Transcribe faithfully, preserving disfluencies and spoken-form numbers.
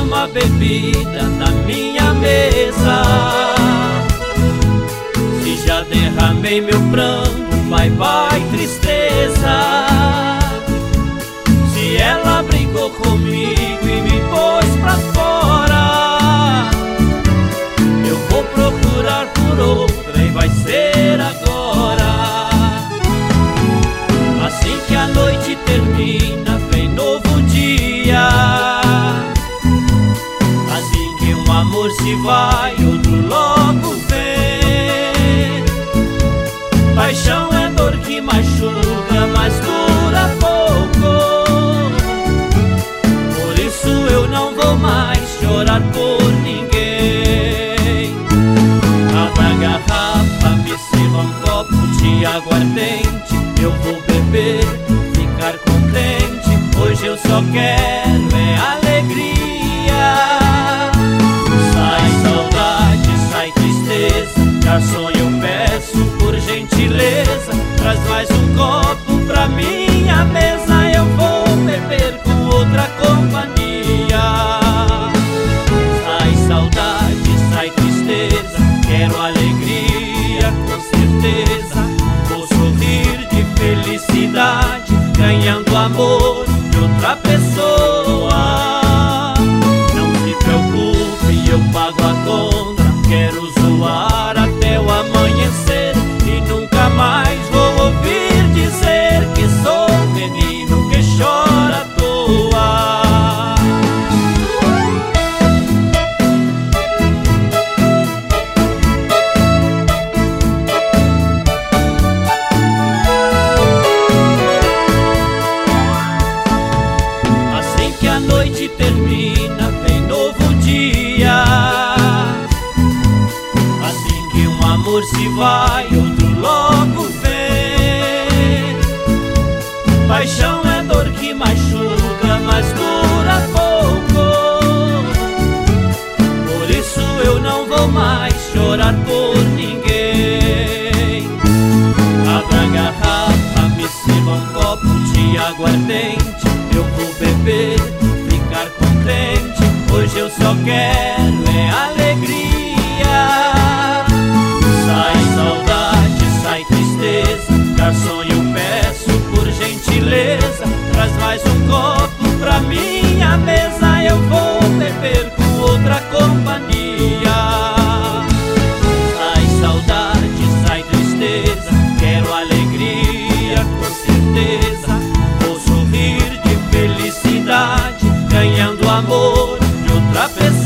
derrama a bebida na minha mesa. Se já derramei meu pranto, vai, vai, tristeza. Se ela brigou comigo e me pôs pra fora, eu vou procurar por outra e vai ser agora. Assim que a noite termina, vem novo dia. Assim que um amor se vai, outro logo vem. Paixão é dor que machuca, mas dura pouco. Por isso eu não vou mais chorar por ninguém. Abra a garrafa, me sirva um copo de aguardente. Eu vou beber, ficar contente. Hoje eu só quero é alegria. Sai saudade, sai tristeza. Garçom, eu peço por gentileza, traz mais um copo pra minha mesa. Eu vou beber com outra companhia. Sai saudade, sai tristeza. Quero alegria, com certeza. Vou sorrir de felicidade, ganhando amor de outra pessoa. Não se preocupe, eu pago a conta. Quero zoar até o amanhecer e nunca mais vou ouvir dizer que sou um menino que chora à toa. Assim que a noite termina, vem novo dia. Assim que um amor se vai, outro logo vem. Paixão é dor que machuca, mas dura pouco. Por isso eu não vou mais chorar por ninguém. Abra a garrafa, me sirva um copo de aguardente. Eu vou beber, ficar contente. Hoje eu só quero é alegria. Sai saudade, sai tristeza. Garçom, eu peço por gentileza, traz mais um copo pra minha mesa. Eu vou beber com outra companhia. Sai saudade, sai tristeza. Quero alegria, com certeza. Vou sorrir de felicidade, ganhando amor de outra pessoa.